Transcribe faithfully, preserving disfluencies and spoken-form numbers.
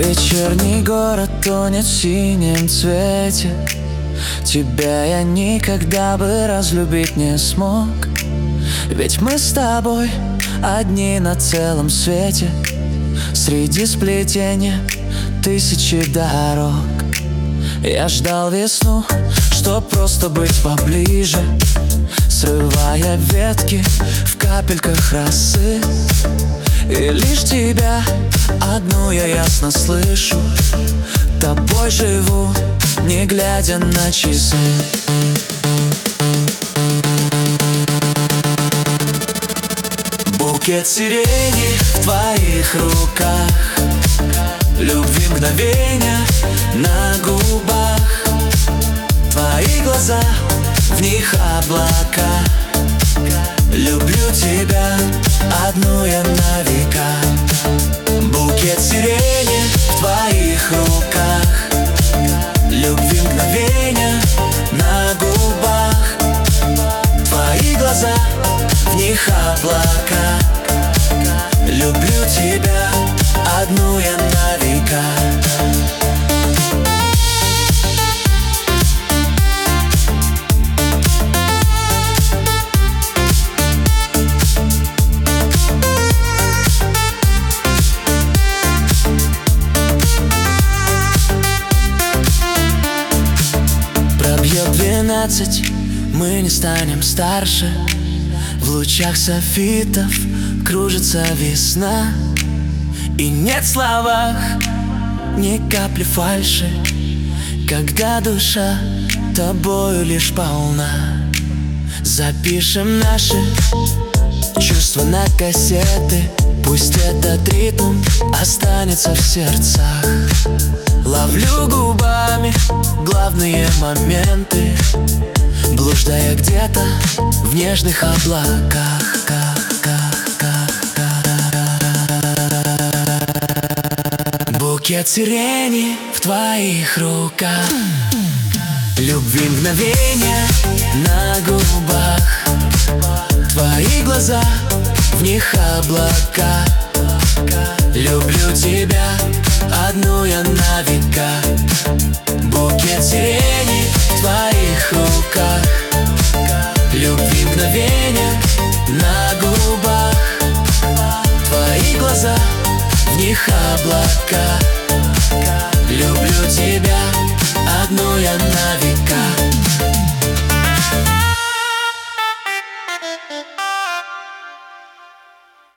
Вечерний город тонет в синем цвете. Тебя я никогда бы разлюбить не смог, ведь мы с тобой одни на целом свете, среди сплетения тысячи дорог. Я ждал весну, чтоб просто быть поближе, срывая ветки в капельках росы. И лишь тебя одну я ясно слышу, тобой живу, не глядя на часы. Букет сирени в твоих руках, любви мгновения на губах. Твои глаза, в них облака. Люблю тебя, одну я на века. Букет сирени в твоих руках, любви мгновения на губах. Твои глаза, в них облака. Люблю тебя, одну я на века. Пробьет двенадцать, мы не станем старше. В лучах софитов кружится весна. И нет в словах ни капли фальши, когда душа тобою лишь полна. Запишем наши чувства на кассеты, пусть этот ритм останется в сердцах. Ловлю губами главные моменты, блуждая где-то в нежных облаках. Букет сирени в твоих руках, любви мгновения на губах. Твои глаза, в них облака. Люблю тебя, одну я на века. Букет сирени в твоих руках, любви мгновения на губах. Твои глаза, в них облака. Люблю тебя, одну я на века.